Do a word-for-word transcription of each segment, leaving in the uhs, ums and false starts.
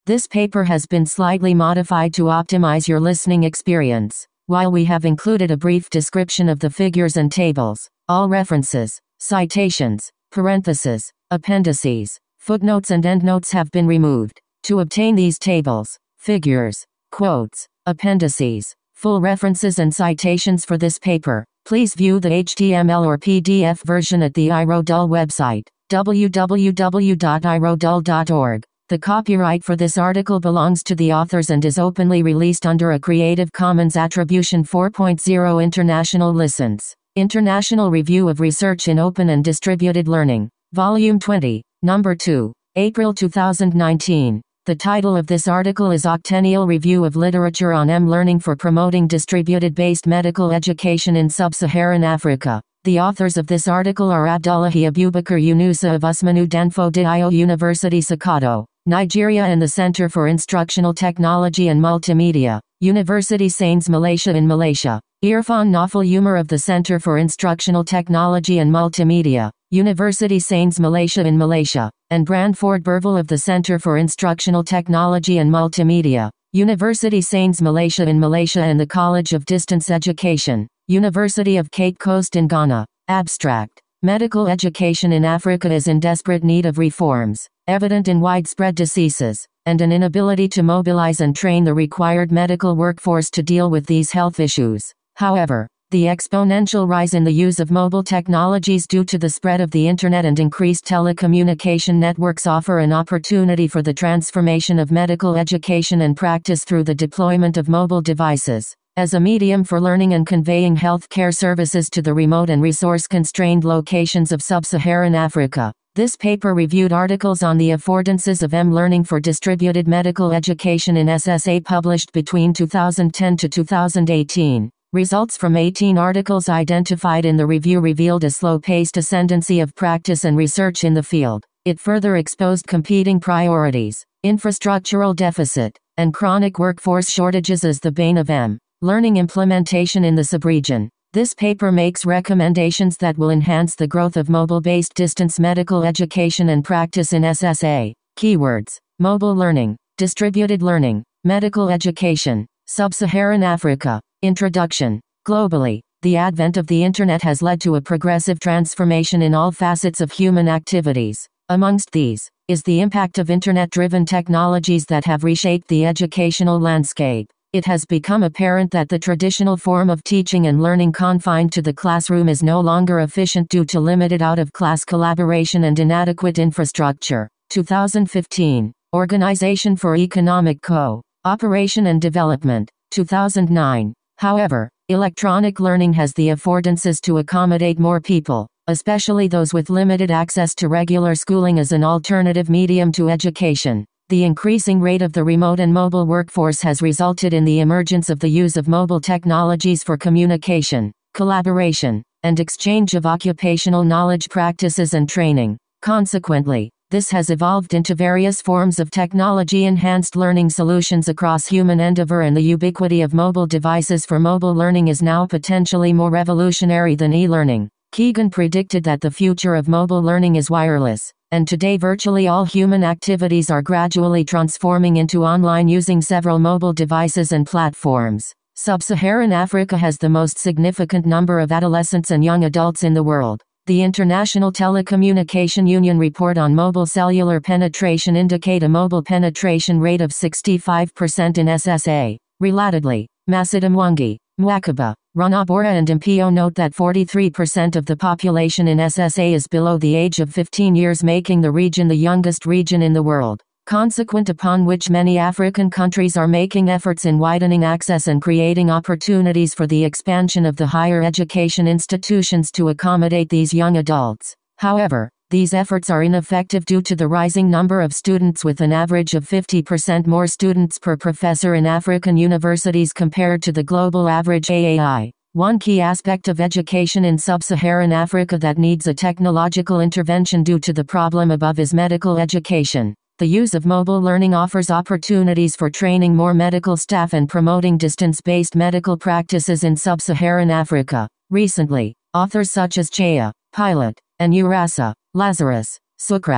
This paper has been slightly modified to optimize your listening experience. While we have included a brief description of the figures and tables, all references, citations, parentheses, appendices, footnotes and endnotes have been removed. To obtain these tables, figures, quotes, appendices, full references and citations for this paper, please view the H T M L or P D F version at the iRodul website, w w w dot i rodul dot org. The copyright for this article belongs to the authors and is openly released under a Creative Commons Attribution four point oh International License. International Review of Research in Open and Distributed Learning. Volume twenty, Number two, April two thousand nineteen. The title of this article is Octennial Review of Literature on M-Learning for Promoting Distributed-Based Medical Education in Sub-Saharan Africa. The authors of this article are Abdullahi Abubakar Yunusa of Usmanu Danfo Dio University Sokoto, Nigeria and the Center for Instructional Technology and Multimedia, University Sains Malaysia in Malaysia. Irfan Nawfal Umar of the Center for Instructional Technology and Multimedia, University Sains Malaysia in Malaysia, and Brandford Burville of the Center for Instructional Technology and Multimedia, University Sains Malaysia in Malaysia and the College of Distance Education, University of Cape Coast in Ghana. Abstract. Medical education in Africa is in desperate need of reforms, evident in widespread diseases, and an inability to mobilize and train the required medical workforce to deal with these health issues. However, the exponential rise in the use of mobile technologies due to the spread of the Internet and increased telecommunication networks offer an opportunity for the transformation of medical education and practice through the deployment of mobile devices as a medium for learning and conveying health care services to the remote and resource-constrained locations of sub-Saharan Africa. This paper reviewed articles on the affordances of M-Learning for distributed medical education in S S A published between two thousand ten to two thousand eighteen. Results from eighteen articles identified in the review revealed a slow-paced ascendancy of practice and research in the field. It further exposed competing priorities, infrastructural deficit, and chronic workforce shortages as the bane of M-Learning implementation in the subregion. This paper makes recommendations that will enhance the growth of mobile-based distance medical education and practice in S S A. Keywords: mobile learning, distributed learning, medical education, sub-Saharan Africa. Introduction. Globally, the advent of the Internet has led to a progressive transformation in all facets of human activities. Amongst these, is the impact of Internet-driven technologies that have reshaped the educational landscape. It has become apparent that the traditional form of teaching and learning confined to the classroom is no longer efficient due to limited out-of-class collaboration and inadequate infrastructure. two thousand fifteen. Organization for Economic Co-operation and Development. two thousand nine. However, electronic learning has the affordances to accommodate more people, especially those with limited access to regular schooling as an alternative medium to education. The increasing rate of the remote and mobile workforce has resulted in the emergence of the use of mobile technologies for communication, collaboration, and exchange of occupational knowledge practices and training. Consequently, this has evolved into various forms of technology-enhanced learning solutions across human endeavor, and the ubiquity of mobile devices for mobile learning is now potentially more revolutionary than e-learning. Keegan predicted that the future of mobile learning is wireless, and today virtually all human activities are gradually transforming into online using several mobile devices and platforms. Sub-Saharan Africa has the most significant number of adolescents and young adults in the world. The International Telecommunication Union report on mobile cellular penetration indicate a mobile penetration rate of sixty-five percent in S S A. Relatedly, Masada Mwangi, Mwakaba, Ranabora and Mpio note that forty-three percent of the population in S S A is below the age of fifteen years, making the region the youngest region in the world. Consequent upon which many African countries are making efforts in widening access and creating opportunities for the expansion of the higher education institutions to accommodate these young adults. However, these efforts are ineffective due to the rising number of students, with an average of fifty percent more students per professor in African universities compared to the global average A A I. One key aspect of education in sub-Saharan Africa that needs a technological intervention due to the problem above is medical education. The use of mobile learning offers opportunities for training more medical staff and promoting distance-based medical practices in sub-Saharan Africa. Recently, authors such as Chaya, Pilot, and Urasa, Lazarus, Sukraj,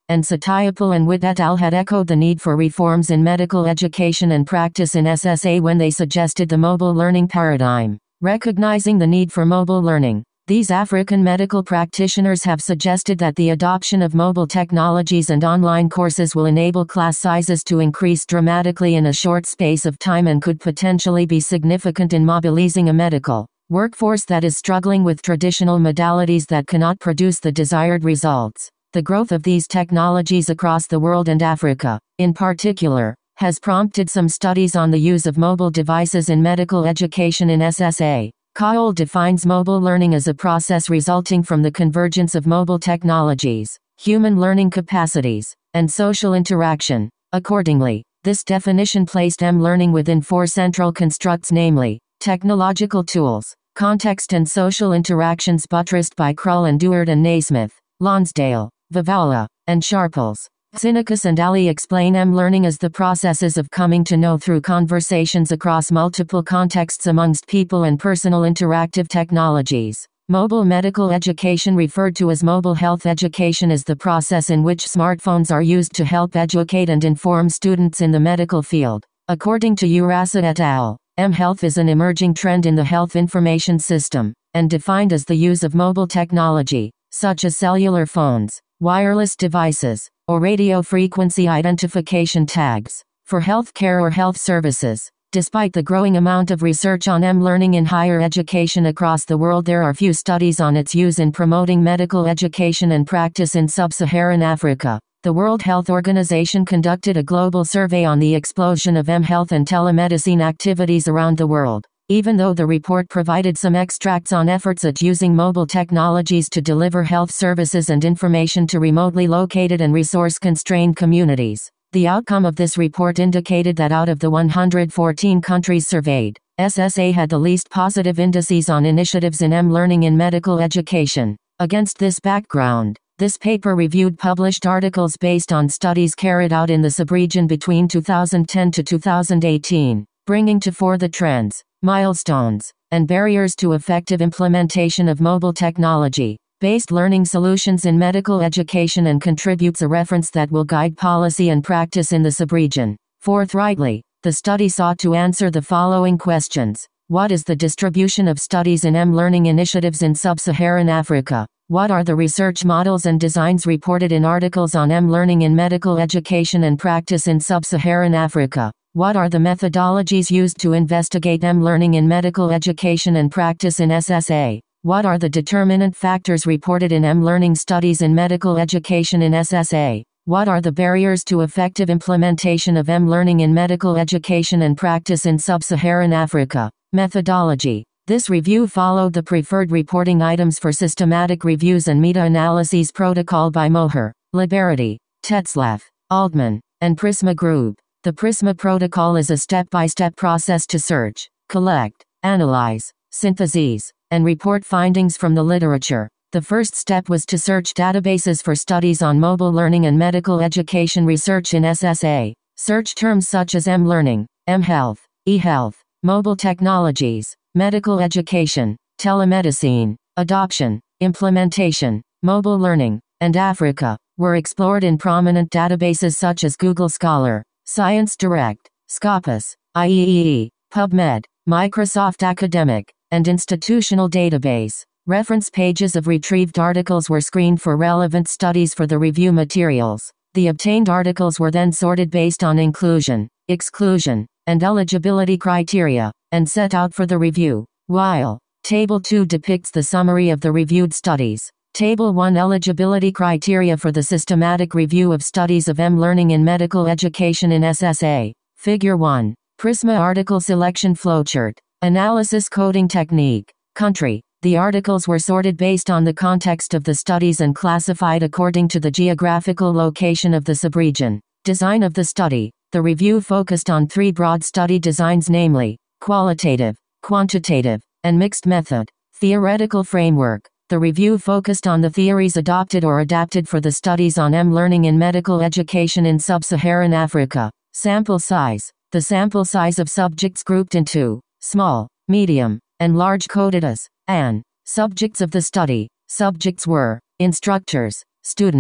and Satyapal and Witt et al. Had echoed the need for reforms in medical education and practice in S S A when they suggested the mobile learning paradigm. Recognizing the need for mobile learning, these African medical practitioners have suggested that the adoption of mobile technologies and online courses will enable class sizes to increase dramatically in a short space of time and could potentially be significant in mobilizing a medical workforce that is struggling with traditional modalities that cannot produce the desired results. The growth of these technologies across the world and Africa, in particular, has prompted some studies on the use of mobile devices in medical education in S S A. Cowell defines mobile learning as a process resulting from the convergence of mobile technologies, human learning capacities, and social interaction. Accordingly, this definition placed M-learning within four central constructs, namely, technological tools, context and social interactions, buttressed by Krull and Dewar and Naismith, Lonsdale, Vivalla, and Sharples. Tsinikis and Ali explain M-learning as the processes of coming to know through conversations across multiple contexts amongst people and personal interactive technologies. Mobile medical education, referred to as mobile health education, is the process in which smartphones are used to help educate and inform students in the medical field. According to Urasa et al., M-health is an emerging trend in the health information system, and defined as the use of mobile technology, such as cellular phones, wireless devices, or radio frequency identification tags, for healthcare or health services. Despite the growing amount of research on M-learning in higher education across the world, there are few studies on its use in promoting medical education and practice in sub-Saharan Africa. The World Health Organization conducted a global survey on the explosion of M-health and telemedicine activities around the world. Even though the report provided some extracts on efforts at using mobile technologies to deliver health services and information to remotely located and resource-constrained communities, the outcome of this report indicated that out of the one hundred fourteen countries surveyed, S S A had the least positive indices on initiatives in M-learning in medical education. Against this background, this paper reviewed published articles based on studies carried out in the sub-region between two thousand ten to two thousand eighteen, bringing to fore the trends, milestones, and barriers to effective implementation of mobile technology-based learning solutions in medical education, and contributes a reference that will guide policy and practice in the subregion. Forthrightly, the study sought to answer the following questions. What is the distribution of studies in M-learning initiatives in sub-Saharan Africa? What are the research models and designs reported in articles on M-learning in medical education and practice in sub-Saharan Africa? What are the methodologies used to investigate M-learning in medical education and practice in S S A? What are the determinant factors reported in M-learning studies in medical education in S S A? What are the barriers to effective implementation of M-learning in medical education and practice in sub-Saharan Africa? Methodology. This review followed the preferred reporting items for systematic reviews and meta-analyses protocol by Moher, Liberty, Tetzlaff, Altman, and Prisma Group. The Prisma protocol is a step-by-step process to search, collect, analyze, synthesize, and report findings from the literature. The first step was to search databases for studies on mobile learning and medical education research in S S A. Search terms such as M-learning, M-health, e-health, mobile technologies, medical education, telemedicine, adoption, implementation, mobile learning, and Africa were explored in prominent databases such as Google Scholar, Science Direct, Scopus, I E E E, PubMed, Microsoft Academic, and Institutional Database. Reference pages of retrieved articles were screened for relevant studies for the review materials. The obtained articles were then sorted based on inclusion, exclusion, and eligibility criteria, and set out for the review. While Table two depicts the summary of the reviewed studies, Table one eligibility criteria for the systematic review of studies of M-learning in medical education in S S A. Figure one. Prisma article selection flowchart. Analysis coding technique. Country. The articles were sorted based on the context of the studies and classified according to the geographical location of the subregion. Design of the study. The review focused on three broad study designs, namely, qualitative, quantitative, and mixed method. Theoretical framework. The review focused on the theories adopted or adapted for the studies on M-learning in medical education in sub-Saharan Africa. Sample size. The sample size of subjects grouped into small, medium, and large coded as An. Subjects of the study. Subjects were instructors, students,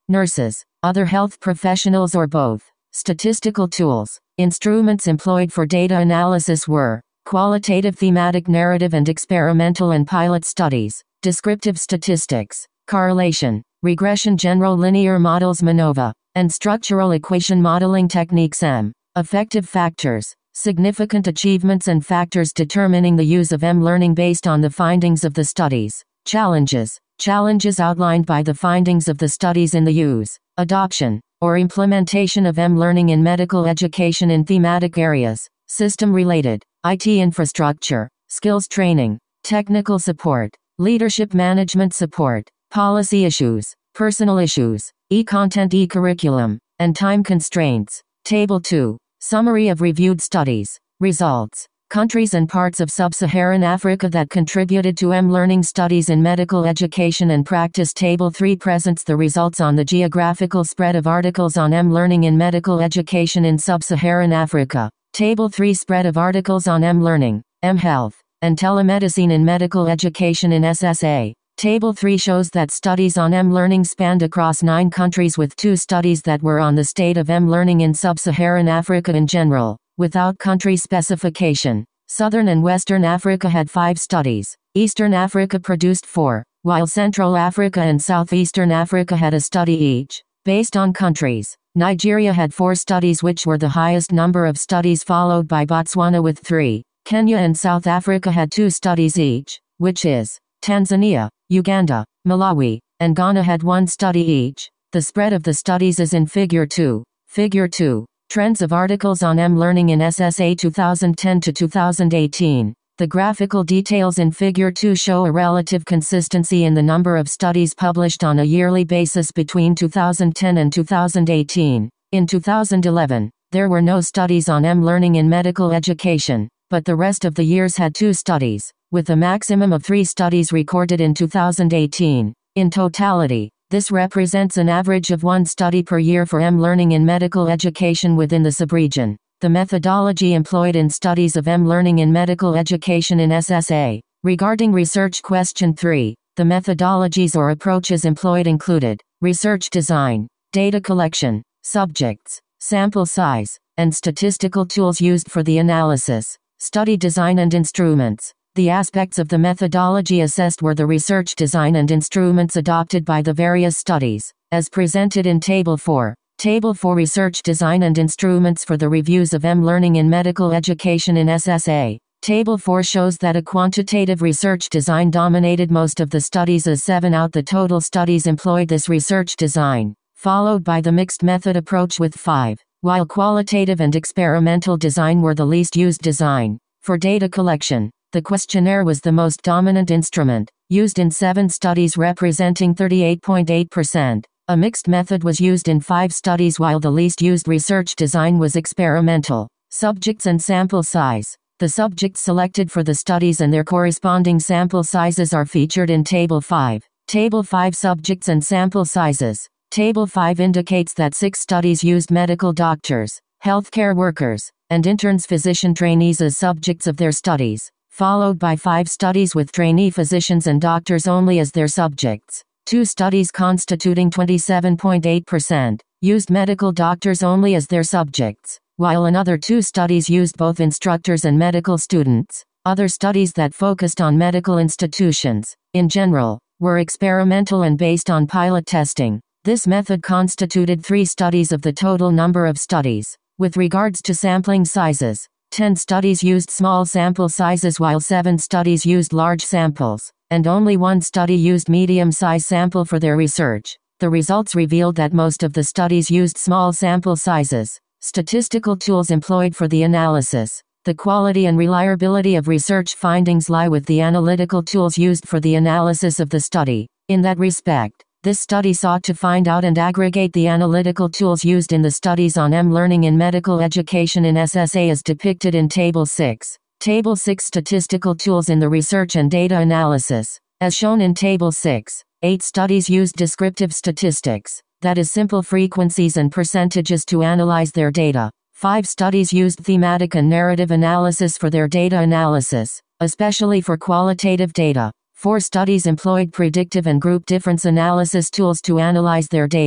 nurses, other health professionals or both. Statistical tools. Instruments employed for data analysis were qualitative, thematic, narrative and experimental and pilot studies, descriptive statistics, correlation, regression, general linear models, MANOVA, and structural equation modeling techniques. M. Effective factors. Significant achievements and factors determining the use of M-learning based on the findings of the studies. Challenges. Challenges outlined by the findings of the studies in the use, adoption, or implementation of M-learning in medical education in thematic areas. System-related, I T infrastructure, skills training, technical support, leadership management support, policy issues, personal issues, e-content, e-curriculum, and time constraints. Table two. Summary of reviewed studies. Results. Countries and parts of sub-Saharan Africa that contributed to M-learning studies in medical education and practice. Table three presents the results on the geographical spread of articles on M-learning in medical education in sub-Saharan Africa. Table three Spread of articles on M-learning, M-health, and telemedicine in medical education in S S A. Table three shows that studies on M-learning spanned across nine countries, with two studies that were on the state of M-learning in sub-Saharan Africa in general, without country specification. Southern and Western Africa had five studies. Eastern Africa produced four, while Central Africa and Southeastern Africa had a study each. Based on countries, Nigeria had four studies, which were the highest number of studies, followed by Botswana with three. Kenya and South Africa had two studies each, which is Tanzania, Uganda, Malawi, and Ghana had one study each. The spread of the studies is in Figure two. Figure two. Trends of articles on M-learning in S S A two thousand ten to two thousand eighteen. The graphical details in Figure two show a relative consistency in the number of studies published on a yearly basis between two thousand ten and two thousand eighteen. In two thousand eleven, there were no studies on M-learning in medical education, but the rest of the years had two studies, with a maximum of three studies recorded in two thousand eighteen. In totality, this represents an average of one study per year for M-learning in medical education within the subregion. The methodology employed in studies of M-learning in medical education in S S A. Regarding research. Question three. The methodologies or approaches employed included research design, data collection, subjects, sample size, and statistical tools used for the analysis, study design and instruments. The aspects of the methodology assessed were the research design and instruments adopted by the various studies, as presented in Table four. Table four Research design and instruments for the reviews of M-learning in medical education in S S A. Table four shows that a quantitative research design dominated most of the studies, as seven out the total studies employed this research design, followed by the mixed method approach with five, while qualitative and experimental design were the least used design. For data collection, the questionnaire was the most dominant instrument, used in seven studies representing thirty-eight point eight percent. A mixed method was used in five studies, while the least used research design was experimental. Subjects and sample size. The subjects selected for the studies and their corresponding sample sizes are featured in Table five. Table five Subjects and sample sizes. Table five indicates that six studies used medical doctors, healthcare workers, and interns physician trainees as subjects of their studies, followed by five studies with trainee physicians and doctors only as their subjects. Two studies constituting twenty-seven point eight percent, used medical doctors only as their subjects, while another two studies used both instructors and medical students. Other studies that focused on medical institutions, in general, were experimental and based on pilot testing. This method constituted three studies of the total number of studies. With regards to sampling sizes, ten studies used small sample sizes while seven studies used large samples, and only one study used medium-size sample for their research. The results revealed that most of the studies used small sample sizes. Statistical tools employed for the analysis. The quality and reliability of research findings lie with the analytical tools used for the analysis of the study. In that respect, this study sought to find out and aggregate the analytical tools used in the studies on M-learning in medical education in S S A as depicted in Table six. Table six Statistical tools in the research and data analysis. As shown in Table six, eight studies used descriptive statistics, that is simple frequencies and percentages, to analyze their data. Five studies used thematic and narrative analysis for their data analysis, especially for qualitative data. Four studies employed predictive and group difference analysis tools to analyze their data.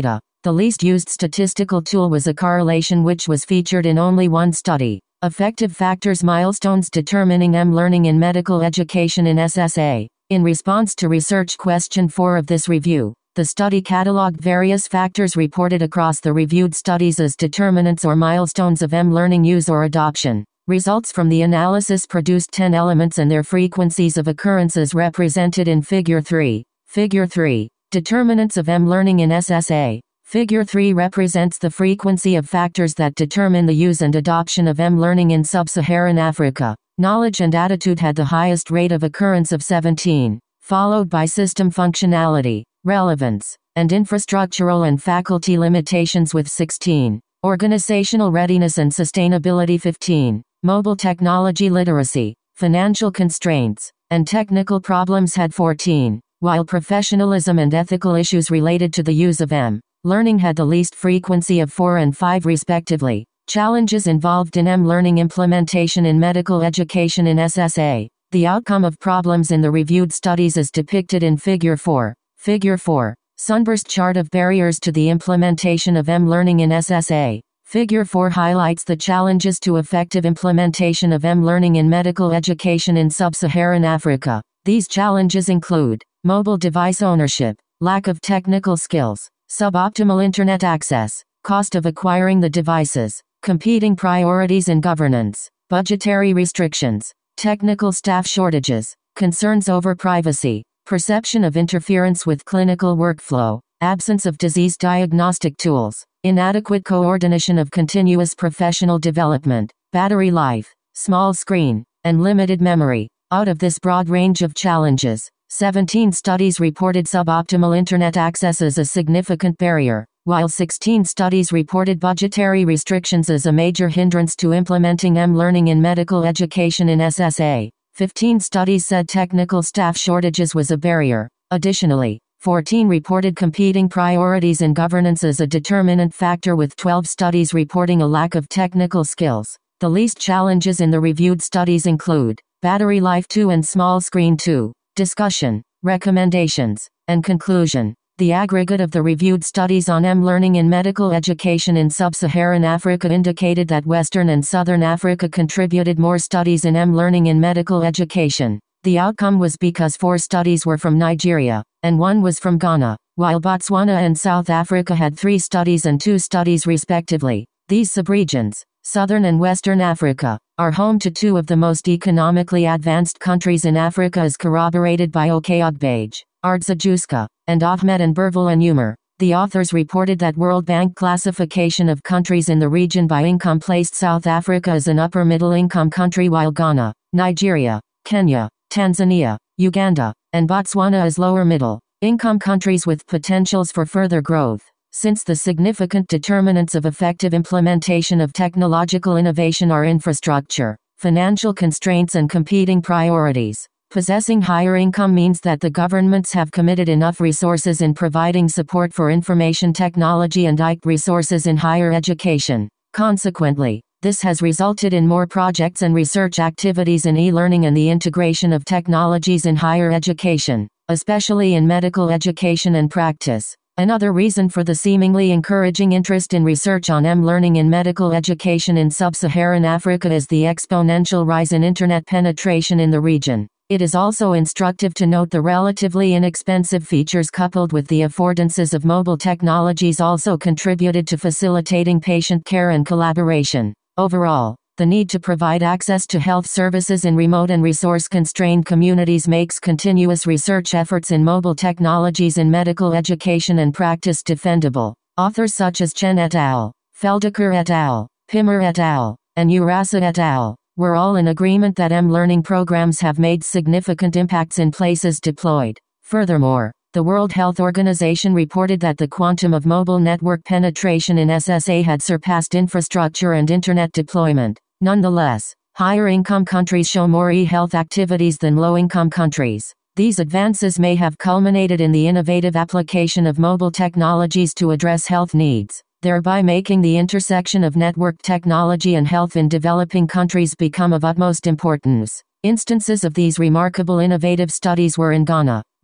The least used statistical tool was a correlation, which was featured in only one study. Effective factors milestones determining M-learning in medical education in S S A. In response to research question four of this review, the study catalogued various factors reported across the reviewed studies as determinants or milestones of M-learning use or adoption. Results from the analysis produced ten elements and their frequencies of occurrence as represented in Figure three. Figure three. Determinants of M-learning in S S A. Figure three represents the frequency of factors that determine the use and adoption of M-learning in sub-Saharan Africa. Knowledge and attitude had the highest rate of occurrence of seventeen, followed by system functionality, relevance, and infrastructural and faculty limitations with sixteen. Organizational readiness and sustainability fifteen. Mobile technology literacy, financial constraints, and technical problems had fourteen, while professionalism and ethical issues related to the use of M-learning had the least frequency of four and five respectively. Challenges involved in M-learning implementation in medical education in S S A. The outcome of problems in the reviewed studies is depicted in Figure four. Figure four. Sunburst chart of barriers to the implementation of M-learning in S S A. Figure four highlights the challenges to effective implementation of M-learning in medical education in sub-Saharan Africa. These challenges include mobile device ownership, lack of technical skills, suboptimal internet access, cost of acquiring the devices, competing priorities in governance, budgetary restrictions, technical staff shortages, concerns over privacy, perception of interference with clinical workflow, absence of disease diagnostic tools, inadequate coordination of continuous professional development, battery life, small screen, and limited memory. Out of this broad range of challenges, seventeen studies reported suboptimal internet access as a significant barrier, while sixteen studies reported budgetary restrictions as a major hindrance to implementing M-learning in medical education in S S A. fifteen studies said technical staff shortages was a barrier. Additionally, fourteen reported competing priorities in governance as a determinant factor, with twelve studies reporting a lack of technical skills. The least challenges in the reviewed studies include battery life two and small screen two. Discussion, recommendations, and conclusion. The aggregate of the reviewed studies on M-learning in medical education in sub-Saharan Africa indicated that Western and Southern Africa contributed more studies in M-learning in medical education. The outcome was because four studies were from Nigeria, and one was from Ghana, while Botswana and South Africa had three studies and two studies respectively. These subregions, Southern and Western Africa, are home to two of the most economically advanced countries in Africa, as corroborated by Okeogbage, Ardzajuska, and Ahmed and Berville and Umer. The authors reported that World Bank classification of countries in the region by income placed South Africa as an upper middle income country, while Ghana, Nigeria, Kenya, Tanzania, Uganda, and Botswana as lower middle income countries with potentials for further growth. Since the significant determinants of effective implementation of technological innovation are infrastructure, financial constraints, and competing priorities, possessing higher income means that the governments have committed enough resources in providing support for information technology and I C T resources in higher education. Consequently, this has resulted in more projects and research activities in e-learning and the integration of technologies in higher education, especially in medical education and practice. Another reason for the seemingly encouraging interest in research on M-learning in medical education in sub-Saharan Africa is the exponential rise in internet penetration in the region. It is also instructive to note the relatively inexpensive features coupled with the affordances of mobile technologies also contributed to facilitating patient care and collaboration. Overall, the need to provide access to health services in remote and resource-constrained communities makes continuous research efforts in mobile technologies in medical education and practice defendable. Authors such as Chen et al., Feldeker et al., Pimmer et al., and Urasa et al. Were all in agreement that M-learning programs have made significant impacts in places deployed. Furthermore, the World Health Organization reported that the quantum of mobile network penetration in S S A had surpassed infrastructure and internet deployment. Nonetheless, higher-income countries show more e-health activities than low-income countries. These advances may have culminated in the innovative application of mobile technologies to address health needs, thereby making the intersection of network technology and health in developing countries become of utmost importance. Instances of these remarkable innovative studies were in Ghana,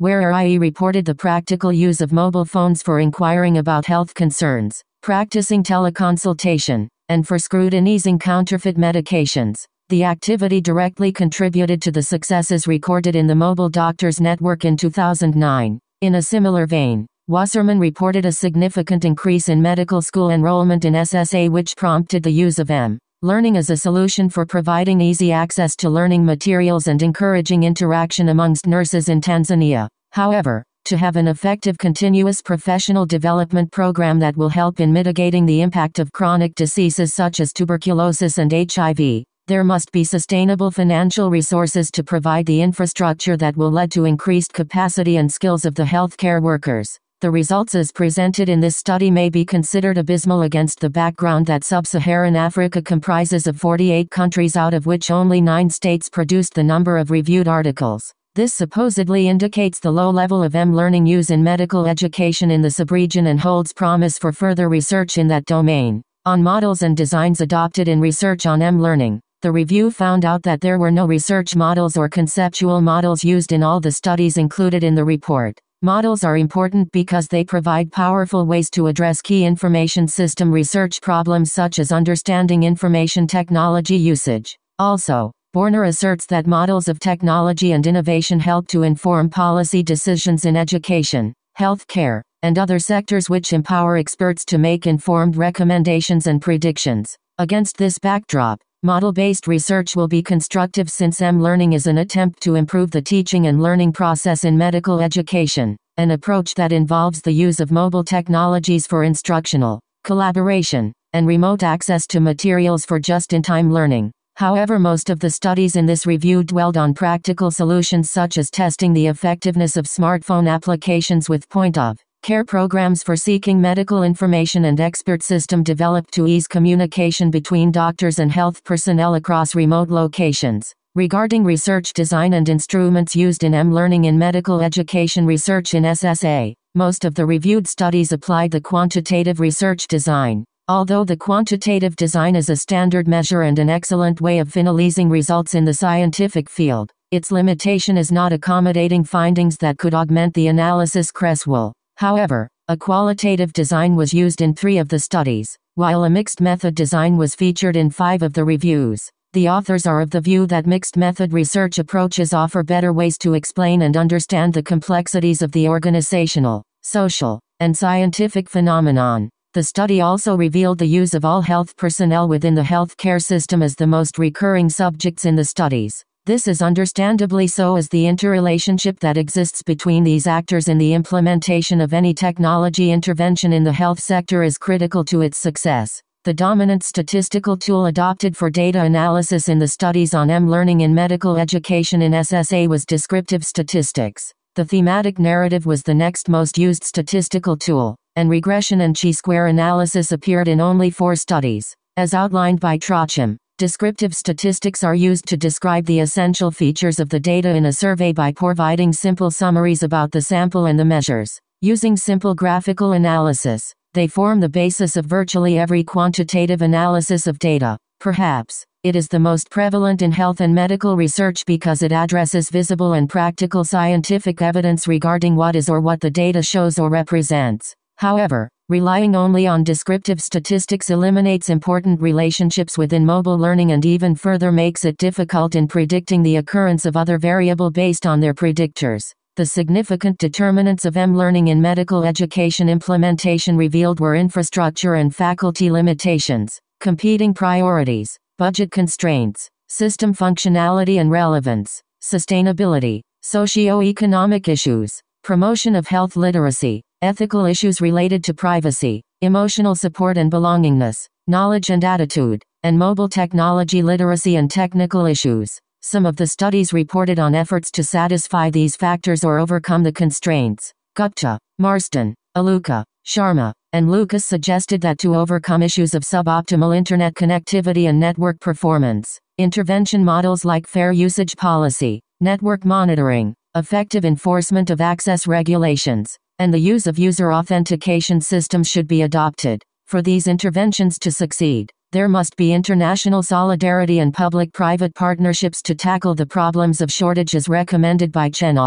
where I E reported the practical use of mobile phones for inquiring about health concerns, practicing teleconsultation, and for scrutinizing counterfeit medications. The activity directly contributed to the successes recorded in the Mobile Doctors Network in two thousand nine. In a similar vein, Wasserman reported a significant increase in medical school enrollment in S S A, which prompted the use of M-learning as a solution for providing easy access to learning materials and encouraging interaction amongst nurses in Tanzania. However, to have an effective continuous professional development program that will help in mitigating the impact of chronic diseases such as tuberculosis and H I V, there must be sustainable financial resources to provide the infrastructure that will lead to increased capacity and skills of the healthcare workers. The results as presented in this study may be considered abysmal against the background that sub-Saharan Africa comprises of forty-eight countries, out of which only nine states produced the number of reviewed articles. This supposedly indicates the low level of M-learning use in medical education in the subregion and holds promise for further research in that domain. On models and designs adopted in research on M-learning, the review found out that there were no research models or conceptual models used in all the studies included in the report. Models are important because they provide powerful ways to address key information system research problems such as understanding information technology usage. Also, Borner asserts that models of technology and innovation help to inform policy decisions in education, healthcare, and other sectors, which empower experts to make informed recommendations and predictions. Against this backdrop, model-based research will be constructive since M-learning is an attempt to improve the teaching and learning process in medical education, an approach that involves the use of mobile technologies for instructional, collaboration, and remote access to materials for just-in-time learning. However, most of the studies in this review dwelled on practical solutions such as testing the effectiveness of smartphone applications with point-of care programs for seeking medical information and expert system developed to ease communication between doctors and health personnel across remote locations. Regarding research design and instruments used in M-learning in medical education research in S S A, most of the reviewed studies applied the quantitative research design. Although the quantitative design is a standard measure and an excellent way of finalizing results in the scientific field, its limitation is not accommodating findings that could augment the analysis Cresswell. However, a qualitative design was used in three of the studies, while a mixed method design was featured in five of the reviews. The authors are of the view that mixed method research approaches offer better ways to explain and understand the complexities of the organizational, social, and scientific phenomenon. The study also revealed the use of all health personnel within the healthcare system as the most recurring subjects in the studies. This is understandably so, as the interrelationship that exists between these actors in the implementation of any technology intervention in the health sector is critical to its success. The dominant statistical tool adopted for data analysis in the studies on M-learning in medical education in S S A was descriptive statistics. The thematic narrative was the next most used statistical tool, and regression and chi-square analysis appeared in only four studies. As outlined by Trochem, descriptive statistics are used to describe the essential features of the data in a survey by providing simple summaries about the sample and the measures. Using simple graphical analysis, they form the basis of virtually every quantitative analysis of data. Perhaps, it is the most prevalent in health and medical research because it addresses visible and practical scientific evidence regarding what is or what the data shows or represents. However, relying only on descriptive statistics eliminates important relationships within mobile learning and even further makes it difficult in predicting the occurrence of other variables based on their predictors. The significant determinants of M-learning in medical education implementation revealed were infrastructure and faculty limitations, competing priorities, budget constraints, system functionality and relevance, sustainability, socio-economic issues, promotion of health literacy, ethical issues related to privacy, emotional support and belongingness, knowledge and attitude, and mobile technology literacy and technical issues. Some of the studies reported on efforts to satisfy these factors or overcome the constraints. Gupta, Marston, Aluka, Sharma, and Lucas suggested that to overcome issues of suboptimal internet connectivity and network performance, intervention models like fair usage policy, network monitoring, effective enforcement of access regulations, and the use of user authentication systems should be adopted. For these interventions to succeed, there must be international solidarity and public-private partnerships to tackle the problems of shortage as recommended by Chenault.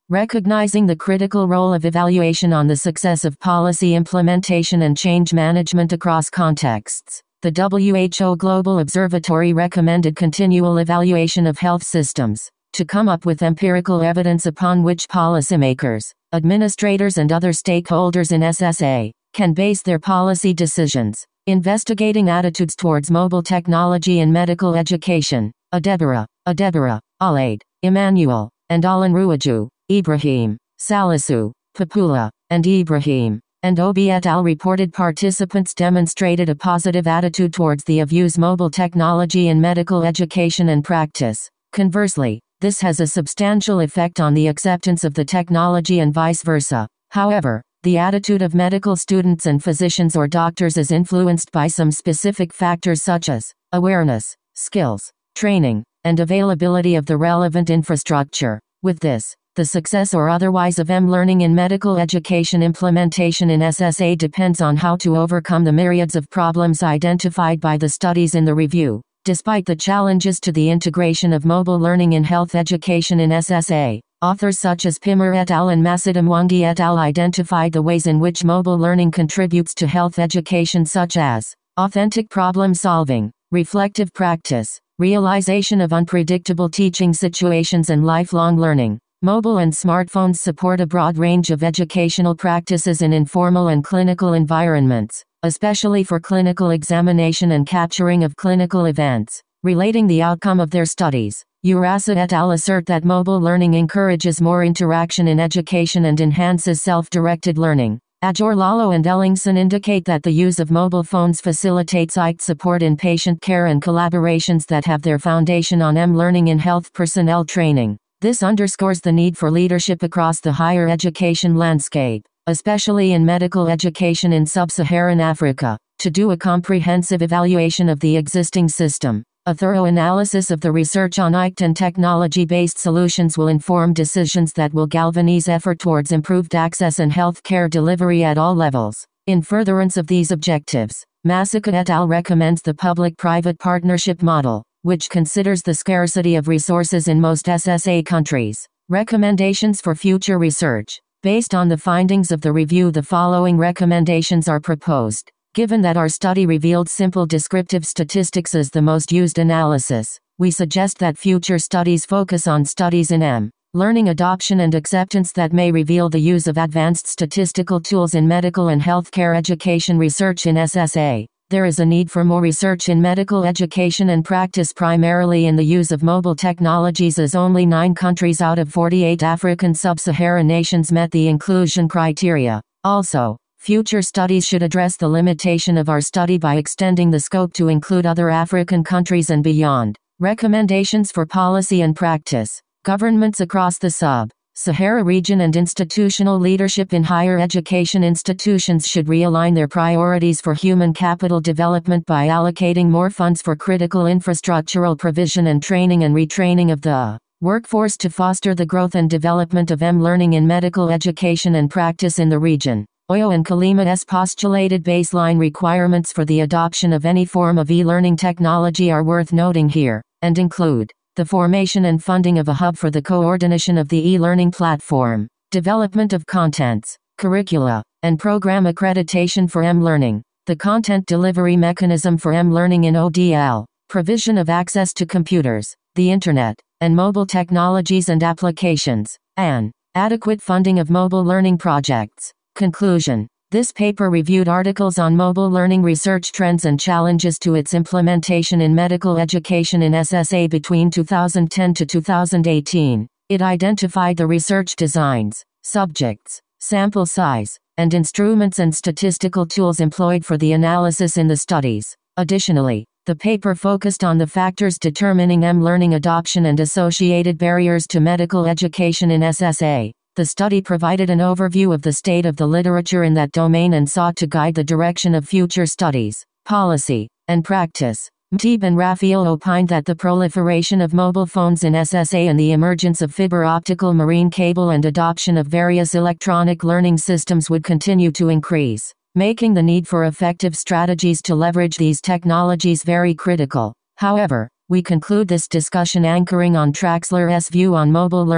Recognizing the critical role of evaluation on the success of policy implementation and change management across contexts, the W H O Global Observatory recommended continual evaluation of health systems, to come up with empirical evidence upon which policymakers, administrators and other stakeholders in S S A, can base their policy decisions. Investigating attitudes towards mobile technology in medical education, Adebara, Adebara, Alaid, Emmanuel, and Alanruaju, Ibrahim, Salisu, Papula, and Ibrahim, and Obi et al. Reported participants demonstrated a positive attitude towards the of use mobile technology in medical education and practice. Conversely, this has a substantial effect on the acceptance of the technology and vice versa. However, the attitude of medical students and physicians or doctors is influenced by some specific factors such as awareness, skills, training, and availability of the relevant infrastructure. With this, the success or otherwise of M-learning in medical education implementation in S S A depends on how to overcome the myriads of problems identified by the studies in the review. Despite the challenges to the integration of mobile learning in health education in S S A, authors such as Pimmer et al. And Masada Mwangi et al. Identified the ways in which mobile learning contributes to health education, such as authentic problem solving, reflective practice, realization of unpredictable teaching situations, and lifelong learning. Mobile and smartphones support a broad range of educational practices in informal and clinical environments, especially for clinical examination and capturing of clinical events. Relating the outcome of their studies, Urasa et al. Assert that mobile learning encourages more interaction in education and enhances self-directed learning. Ajor Lalo and Ellingson indicate that the use of mobile phones facilitates I C T support in patient care and collaborations that have their foundation on M-learning in health personnel training. This underscores the need for leadership across the higher education landscape, especially in medical education in sub-Saharan Africa, to do a comprehensive evaluation of the existing system. A thorough analysis of the research on I C T and technology-based solutions will inform decisions that will galvanize effort towards improved access and health care delivery at all levels. In furtherance of these objectives, Masaka et al. Recommends the public-private partnership model, which considers the scarcity of resources in most S S A countries. Recommendations for future research. Based on the findings of the review, the following recommendations are proposed. Given that our study revealed simple descriptive statistics as the most used analysis, we suggest that future studies focus on studies in M, learning adoption and acceptance that may reveal the use of advanced statistical tools in medical and healthcare education research in S S A. There is a need for more research in medical education and practice, primarily in the use of mobile technologies, as only nine countries out of forty-eight African sub-Saharan nations met the inclusion criteria. Also, future studies should address the limitation of our study by extending the scope to include other African countries and beyond. Recommendations for policy and practice. Governments across the sub Sahara region and institutional leadership in higher education institutions should realign their priorities for human capital development by allocating more funds for critical infrastructural provision and training and retraining of the workforce to foster the growth and development of M-learning in medical education and practice in the region. Oyo and Kalima's postulated baseline requirements for the adoption of any form of e-learning technology are worth noting here, and include the formation and funding of a hub for the coordination of the e-learning platform, development of contents, curricula, and program accreditation for M-learning, the content delivery mechanism for M-learning in O D L, provision of access to computers, the Internet, and mobile technologies and applications, and adequate funding of mobile learning projects. Conclusion. This paper reviewed articles on mobile learning research trends and challenges to its implementation in medical education in S S A between two thousand ten to two thousand eighteen. It identified the research designs, subjects, sample size, and instruments and statistical tools employed for the analysis in the studies. Additionally, the paper focused on the factors determining M-learning adoption and associated barriers to medical education in S S A. The study provided an overview of the state of the literature in that domain and sought to guide the direction of future studies, policy, and practice. Mteeb and Raphael opined that the proliferation of mobile phones in S S A and the emergence of fiber optical marine cable and adoption of various electronic learning systems would continue to increase, making the need for effective strategies to leverage these technologies very critical. However, we conclude this discussion anchoring on Traxler's view on mobile learning.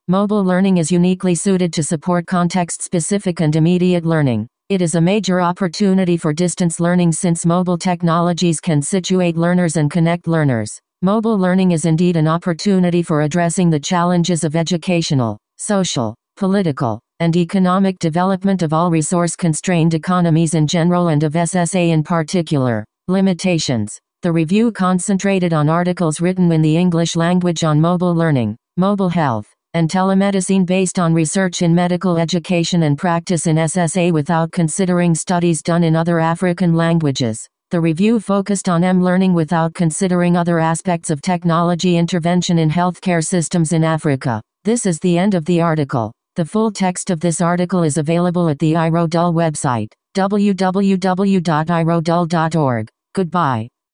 Mobile learning is uniquely suited to support context-specific and immediate learning. It is a major opportunity for distance learning since mobile technologies can situate learners and connect learners. Mobile learning is indeed an opportunity for addressing the challenges of educational, social, political, and economic development of all resource-constrained economies in general and of S S A in particular. Limitations. The review concentrated on articles written in the English language on mobile learning, mobile health, and telemedicine based on research in medical education and practice in S S A without considering studies done in other African languages. The review focused on M-learning without considering other aspects of technology intervention in healthcare systems in Africa. This is the end of the article. The full text of this article is available at the I R O D U L website, w w w dot i r o d u l dot org. Goodbye.